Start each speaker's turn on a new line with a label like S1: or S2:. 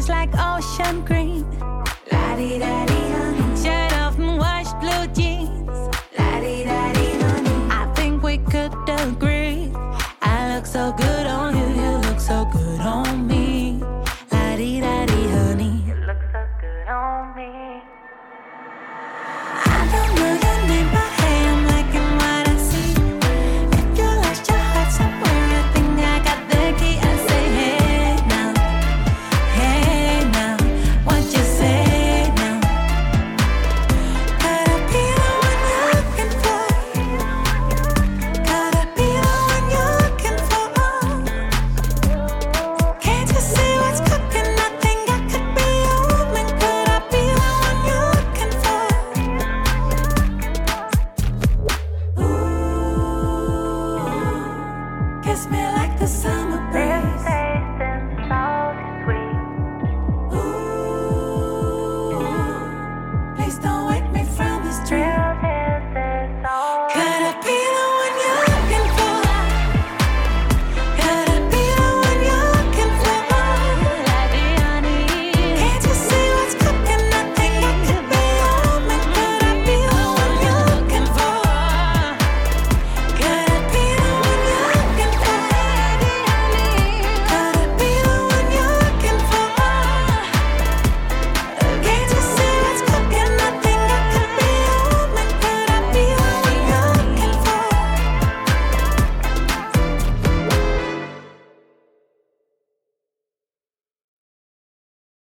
S1: eyes like ocean green. La-di-da-di, honey. Shirt off and wash blue jeans. La-di-da-di, honey. I think we could agree. I look so good on you, you look so good on me.